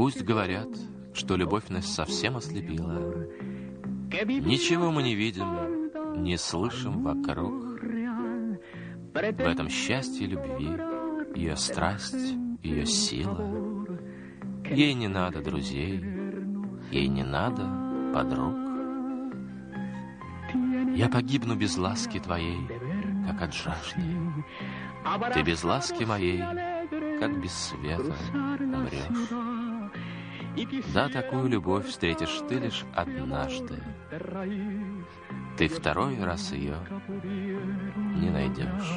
Пусть говорят, что любовь нас совсем ослепила. Ничего мы не видим, не слышим вокруг. В этом счастье любви, ее страсть, ее сила. Ей не надо друзей, ей не надо подруг. Я погибну без ласки твоей, как от жажды. Ты без ласки моей, как без света, умрешь. Да, такую любовь встретишь ты лишь однажды. Ты второй раз ее не найдешь.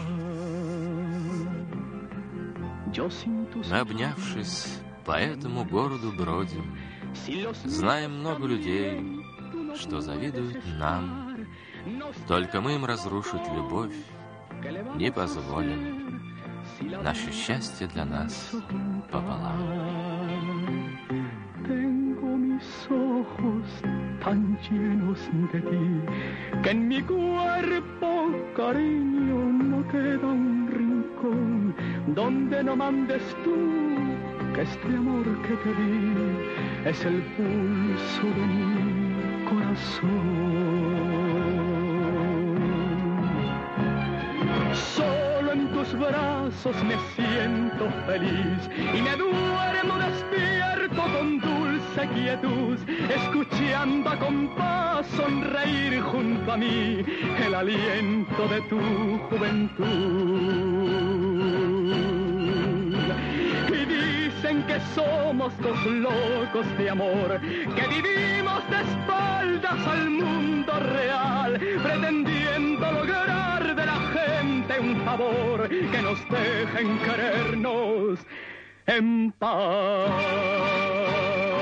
Мы, обнявшись, по этому городу бродим, знаем много людей, что завидуют нам. Только мы им разрушить любовь не позволим. Наше счастье для нас пополам. Ojos tan llenos de ti, que en mi cuerpo, cariño, no queda un rincón donde no mandes tú, que este amor que te di es el pulso de mi corazón. Solo en tus brazos me siento feliz y me duermo despierto con dulce quietud, escuchando a compás sonreír junto a mí el aliento de tu juventud. Y dicen que somos dos locos de amor, que vivimos de espaldas al mundo real, pretendiendo lograr de la gente un favor, que nos dejen querernos en paz.